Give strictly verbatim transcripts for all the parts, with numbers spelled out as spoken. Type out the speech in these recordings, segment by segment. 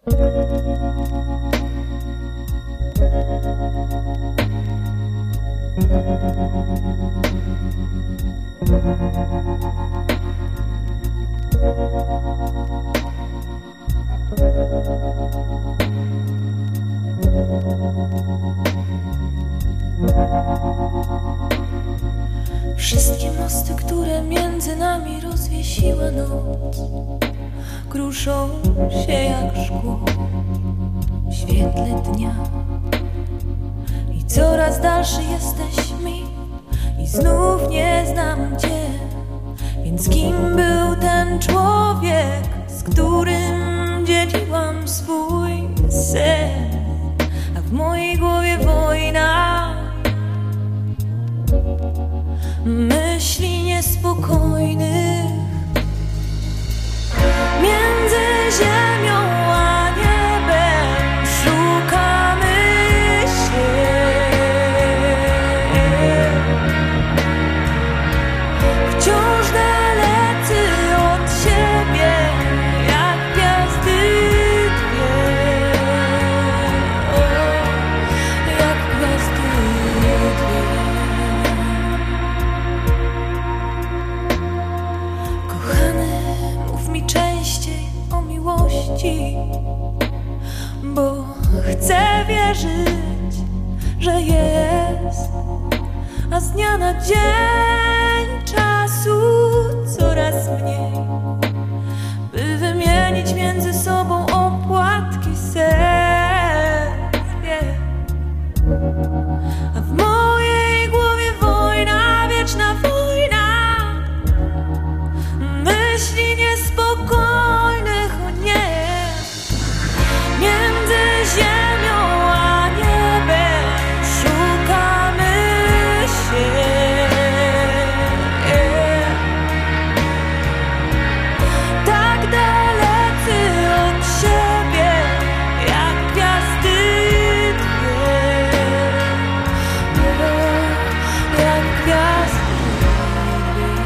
Wszystkie mosty, które między nami rozwiesiła noc, kruszą się jak szkło w świetle dnia. I coraz dalszy jesteś mi i znów nie znam cię. Więc kim był ten człowiek, z którym dzieliłam swój sen? A w mojej głowie wojna, myśli niespokojnych. Między ziemią a niebem szukamy się. Wciąż dalecy od siebie, jak gwiazdy dwie. O, jak gwiazdy dwie. Kochany, mów mi częściej o miłości, bo chcę wierzyć, że jest. A z dnia na dzień czasu coraz mniej, by wymienić między sobą opłatki serc, yeah. A w mojej głowie wojna, wieczna wojna myśli niespokojnych, o nie. Między ziemią a niebem szukamy się. Tak dalecy od siebie, jak gwiazdy dwie. Jak gwiazdy dwie.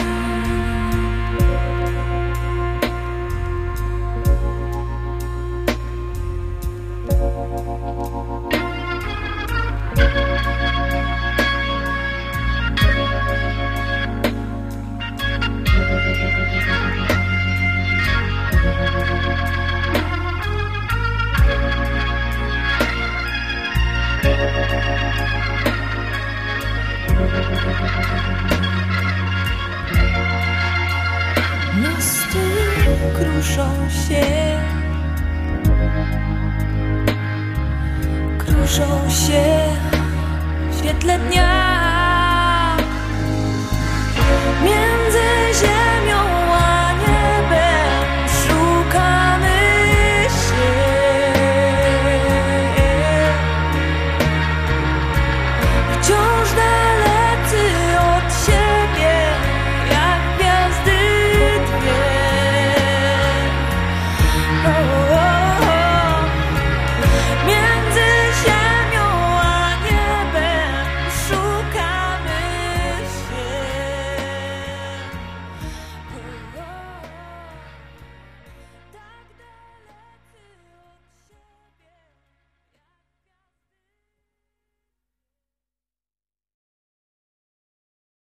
Mosty kruszą się, kruszą się w świetle dnia.